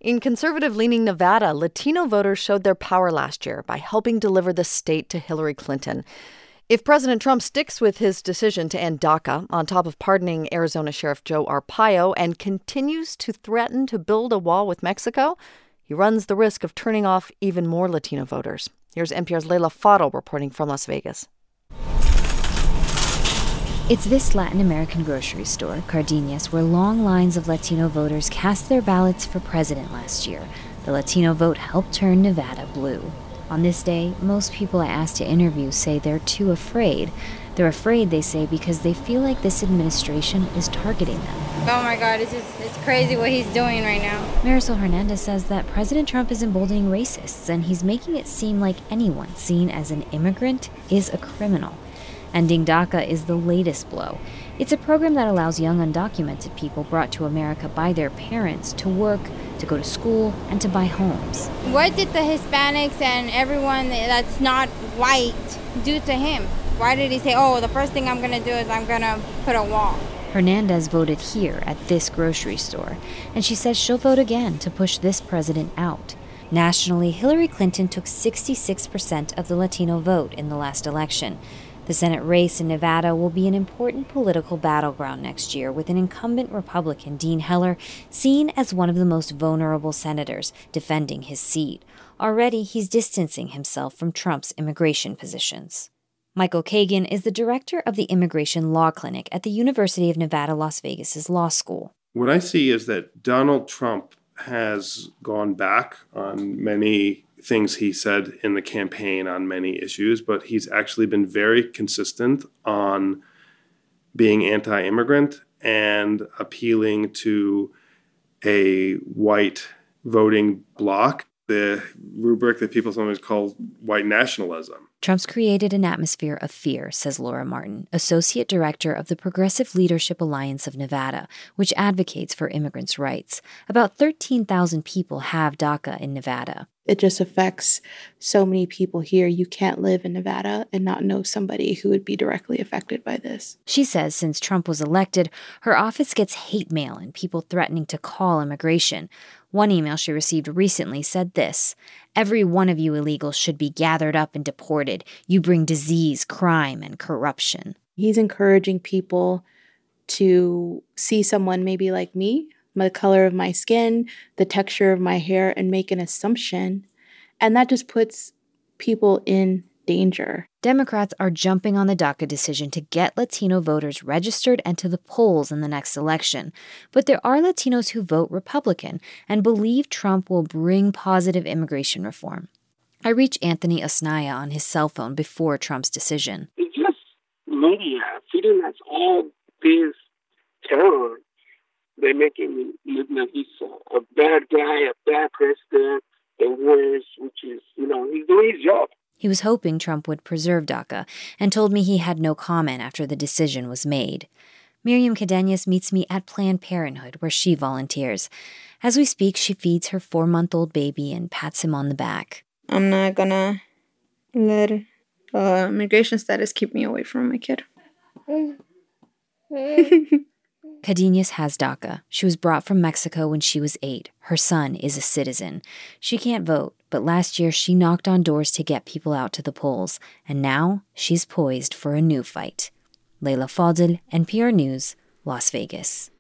In conservative-leaning Nevada, Latino voters showed their power last year by helping deliver the state to Hillary Clinton. If President Trump sticks with his decision to end DACA, on top of pardoning Arizona Sheriff Joe Arpaio, and continues to threaten to build a wall with Mexico, he runs the risk of turning off even more Latino voters. Here's NPR's Leila Fadel reporting from Las Vegas. It's this Latin American grocery store, Cardenas, where long lines of Latino voters cast their ballots for president last year. The Latino vote helped turn Nevada blue. On this day, most people I asked to interview say they're too afraid. They're afraid, they say, because they feel like this administration is targeting them. Oh my God, it's crazy what he's doing right now. Marisol Hernandez says that President Trump is emboldening racists, and he's making it seem like anyone seen as an immigrant is a criminal. Ending DACA is the latest blow. It's a program that allows young undocumented people brought to America by their parents to work, to go to school, and to buy homes. What did the Hispanics and everyone that's not white do to him? Why did he say, oh, the first thing I'm going to do is I'm going to put a wall? Hernandez voted here at this grocery store, and she says she'll vote again to push this president out. Nationally, Hillary Clinton took 66% of the Latino vote in the last election. The Senate race in Nevada will be an important political battleground next year, with an incumbent Republican, Dean Heller, seen as one of the most vulnerable senators, defending his seat. Already, he's distancing himself from Trump's immigration positions. Michael Kagan is the director of the Immigration Law Clinic at the University of Nevada, Las Vegas' law school. What I see is that Donald Trump has gone back on many things he said in the campaign on many issues, but he's actually been very consistent on being anti-immigrant and appealing to a white voting bloc, the rubric that people sometimes call white nationalism. Trump's created an atmosphere of fear, says Laura Martin, associate director of the Progressive Leadership Alliance of Nevada, which advocates for immigrants' rights. About 13,000 people have DACA in Nevada. It just affects so many people here. You can't live in Nevada and not know somebody who would be directly affected by this. She says since Trump was elected, her office gets hate mail and people threatening to call immigration. One email she received recently said this: "Every one of you illegals should be gathered up and deported. You bring disease, crime, and corruption." He's encouraging people to see someone maybe like me, the color of my skin, the texture of my hair, and make an assumption. And that just puts people in danger. Democrats are jumping on the DACA decision to get Latino voters registered and to the polls in the next election. But there are Latinos who vote Republican and believe Trump will bring positive immigration reform. I reached Anthony Osnaya on his cell phone before Trump's decision. It's just media feeding us all this terror. They're making me look like he's a bad guy, a bad president, and worse, which is, he's doing his job. He was hoping Trump would preserve DACA and told me he had no comment after the decision was made. Miriam Cadenas meets me at Planned Parenthood, where she volunteers. As we speak, she feeds her 4-month-old baby and pats him on the back. I'm not gonna let immigration status keep me away from my kid. Cadenas has DACA. She was brought from Mexico when she was 8. Her son is a citizen. She can't vote, but last year she knocked on doors to get people out to the polls, and now she's poised for a new fight. Leila Fadel, NPR News, Las Vegas.